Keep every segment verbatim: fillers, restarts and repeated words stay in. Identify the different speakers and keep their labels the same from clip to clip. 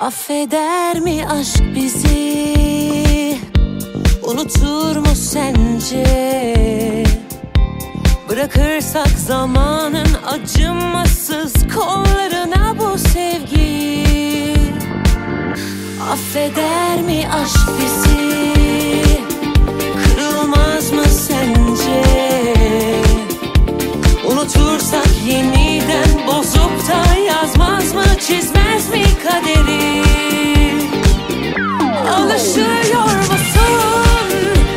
Speaker 1: Affeder mi aşk bizi? Unutur mu sence? Bırakırsak zamanın acımasız kollarına bu sevgiyi. Affeder mi aşk bizi? Kırılmaz mı sence? Unutursak yeniden bozup da yazmaz mı, çizmez mi kaderi? Alışıyor musun?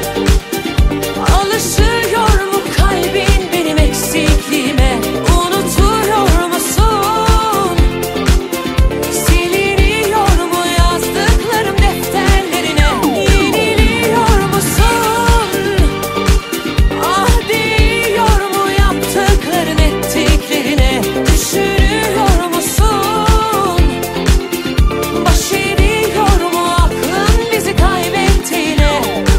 Speaker 1: Alışıyor mu kalbin benim eksikliğime? Unutuyor musun? Siliniyor mu yazdıklarım defterlerine? Yeniliyor musun? Ah diyor mu yaptıkların ettiklerine? Düşünüyor musun? Baş ediyor mu aklın bizi kaybettiğine?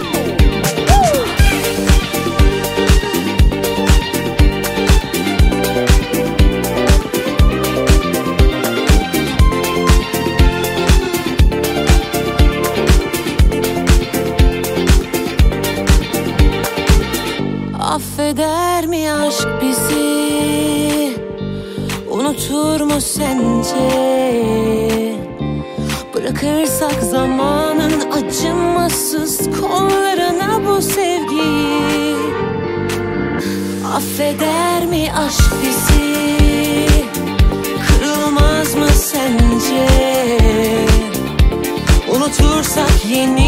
Speaker 1: Affeder mi aşk bizi? Unutur mu sence? Bırakırsak zamanın acımasız kollarına bu sevgiyi. Affeder mi aşk bizi? Kırılmaz mı sence? Unutursak yeni